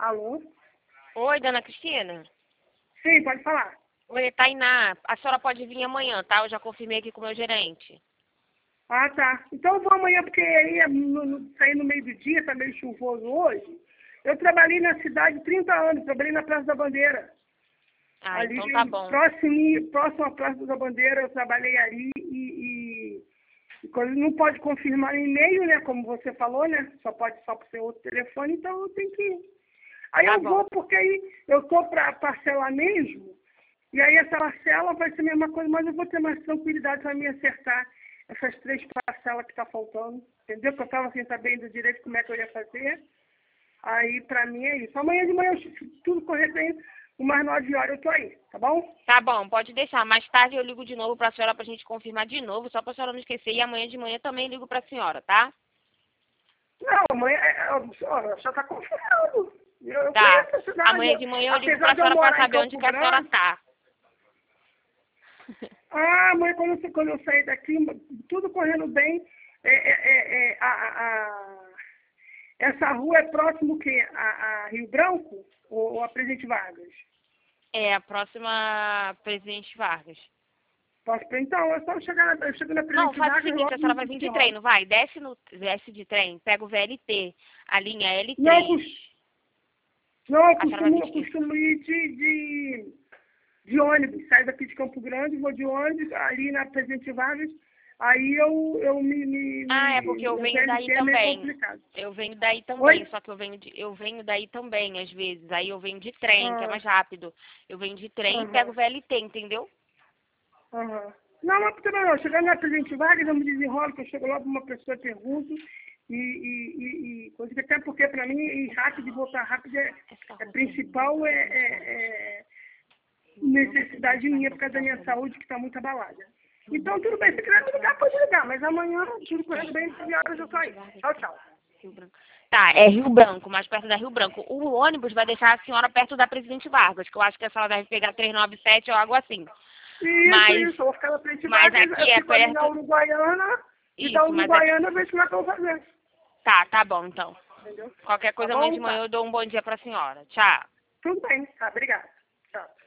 Alô? Oi, dona Cristina. Sim, pode falar. Oi, Tainá. A senhora pode vir amanhã, tá? Eu já confirmei aqui com o meu gerente. Ah, tá. Então eu vou amanhã, porque aí sair no meio do dia, tá meio chuvoso hoje. Eu trabalhei na cidade 30 anos, trabalhei na Praça da Bandeira. Ah, Ali, então tá bom. próximo à Praça da Bandeira, eu trabalhei ali e quando não pode confirmar em e-mail, né? Como você falou, né? Só pode só por ser outro telefone, então eu tenho que ir. Aí Tá eu bom. vou, porque aí eu tô para parcelar mesmo, e aí essa parcela vai ser a mesma coisa, mas eu vou ter mais tranquilidade para me acertar essas 3 parcelas que tá faltando, entendeu? Porque eu estava sem saber ainda direito como é que eu ia fazer. Aí, para mim, é isso. Amanhã de manhã, se tudo correr bem, umas 9 horas eu tô aí, tá bom? Tá bom, pode deixar. Mais tarde eu ligo de novo pra senhora pra gente confirmar de novo, só pra senhora não esquecer. E amanhã de manhã também ligo pra senhora, tá? Não, amanhã, só tá confirmando. Eu Tá. conheço a cidade. Amanhã de manhã eu ligo Apesar pra de eu senhora pra morar em saber onde Campo que a senhora Grande, tá. amanhã quando eu sair daqui, tudo correndo bem, essa rua é próximo o quê? A Rio Branco ou a Presidente Vargas? É, a próxima Presidente Vargas. Então, é só eu chego na Não, Presidente faz o Vargas seguinte, logo a senhora no vai vir de final. trem, não vai? Desce de trem, pega o VLT, a linha Não, L3. não, A senhora vai vir eu de quê? costumo ir de ônibus. Saio daqui de Campo Grande, vou de ônibus, ali na Presidente Vargas, aí eu Ah, é porque eu o venho daí VLT é meio também. complicado. Eu venho daí também, Oi? só que eu venho daí também, às vezes. Aí eu venho de trem, que é Ah, mais rápido. Eu venho de trem e pego aham, o VLT, entendeu? aham. Não, mas também não. Chegando na Presidente Vargas, eu me desenrolo, que eu chego logo uma pessoa, pergunto, coisa que até porque para mim ir rápido e voltar rápido é principal, necessidade minha por causa da minha saúde que está muito abalada. Então, tudo bem, se quiser me ligar, pode ligar, mas amanhã, tudo correndo bem, 9 horas eu saio. Tchau, tchau. Rio Branco. Tá, é Rio Branco, mais perto da Rio Branco. O ônibus vai deixar a senhora perto da Presidente Vargas, que eu acho que a senhora deve pegar 397 ou algo assim. Mas, Isso, eu vou ficar na frente mas Vargas, eu aqui é fico ali na perto. Uruguaiana, e da Isso, mas aqui. Uruguaiana eu vejo como é que eu vou fazer. Tá bom então. Entendeu? Qualquer Tá coisa amanhã de bom? manhã Tá. eu dou um bom dia pra senhora. Tchau. Tudo bem, tá, obrigada. Tchau.